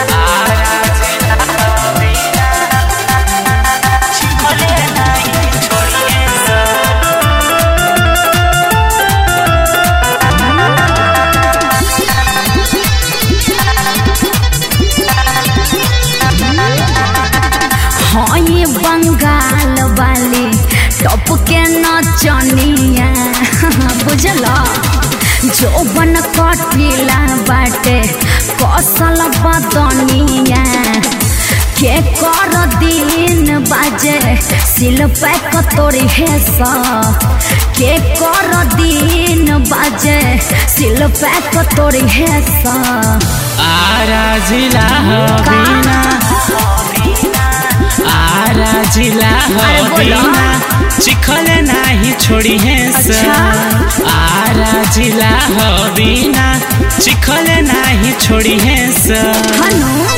हई बंगाल वाली टॉप के नचनिया बुझल जोबन कटिला बाटे कौशल बदनिया के कर दिन बाजे सिल पैक तोरी है के कर दिन बाजे सिल पैक तोरी है आरा जिला बिना आरा जिला बिना चिखल नाही छोड़ी है आरा जिला बिना चिखल नाही छोड़ी है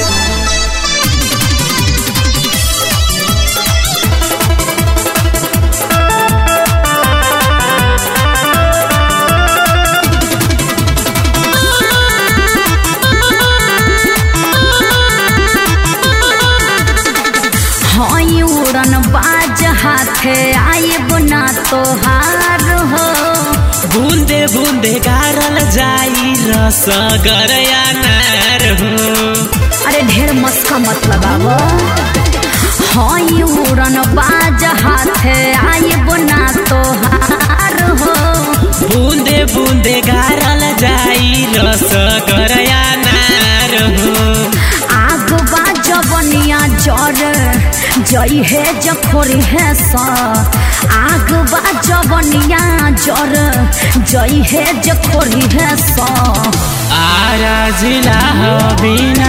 उड़न बाज हाथे आइब ना तोहार हो बूंदे बूंदे गारल जाई रस गरया नार हो। अरे ढेर मस्का मत लगावो हई उड़न बाज हाथे आइब ना तोहार हो बूंदे बूंदे गारल जाई रस गरया नार हो। आग बाजबनिया जर जई है जखोरी है आग बाजबनिया जर जई है जखोरी है आरा जिला बिना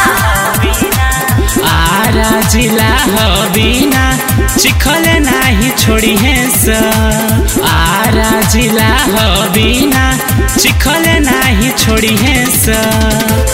आरा जिला बिना चिखल नाही छोड़ी है आरा जिला बिना चिखल नाही छोड़ी है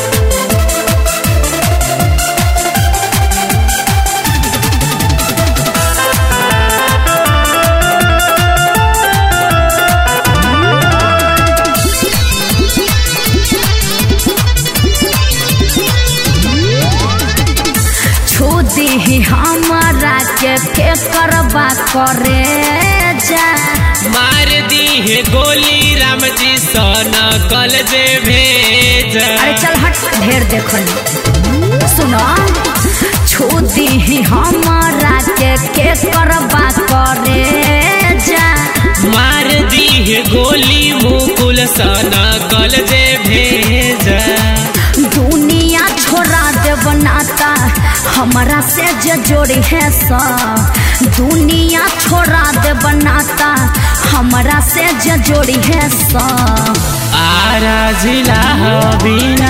हमारा के करबा करे जा मार दी है गोली राम जी सोना कल जे भेज। अरे चल हट ढेर देखो सुनो छू दी हमारा के करबा करे जा मार दी है गोली मुकुल सोना कल जे भेज। दुनिया छोड़ा दे बनाता हमारा से जोड़ी है दुनिया छोड़ा दे बनाता हमारा से जोड़ी है आरा जिला बिना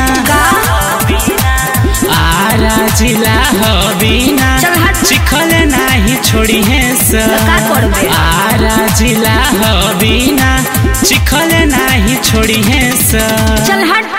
आरा जिला बिना चिखल नाही छोड़ी है आरा जिला बिना चिखल नाही छोड़ी है चल हट।